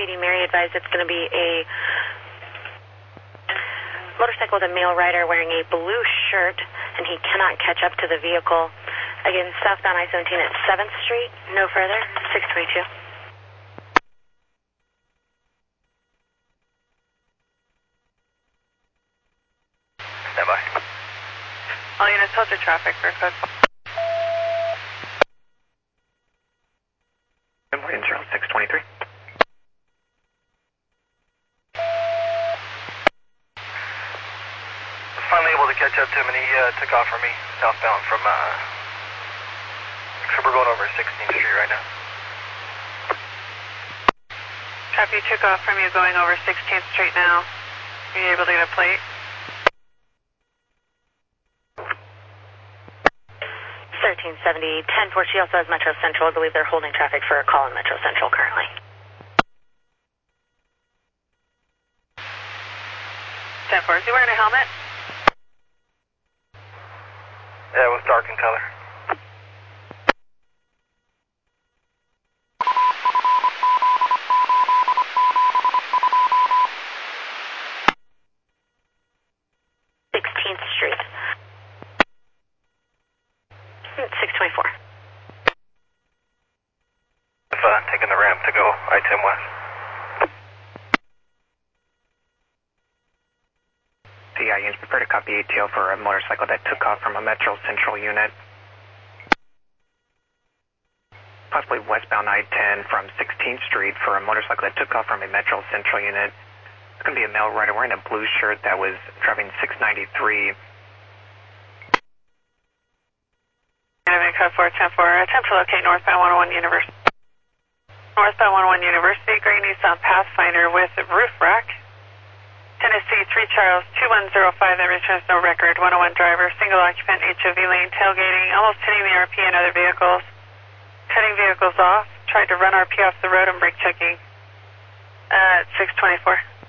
580 Mary advised it's going to be a motorcycle with a male rider wearing a blue shirt, and he cannot catch up to the vehicle. Again, southbound I-17 at 7th Street, no further, 622. Stand by. All units, hold your traffic for code. Morning, 0623. Finally able to catch up to him, and he took off from me, southbound from, so we're going over 16th Street right now. Copy, took off from you going over 16th Street now. Are you able to get a plate? 1370, 10-4, she also has Metro Central. I believe they're holding traffic for a call in Metro Central currently. Is he wearing a helmet? Yeah, it was dark in color. Street. 624. Taking the ramp to go I-10 West. CI units prepare to copy ATO for a motorcycle that took off from a Metro Central unit. Possibly westbound I-10 from 16th Street for a motorcycle that took off from a Metro Central unit. It's going to be a male rider wearing a blue shirt that was driving 693. Code 410-4, attempt to locate northbound 101 University. Northbound 101 University, gray Nissan Pathfinder with roof rack. Tennessee 3 Charles 2105, that returns no record. 101 driver, single occupant, HOV lane, tailgating, almost hitting the RP and other vehicles. Cutting vehicles off, tried to run RP off the road and brake checking. 624.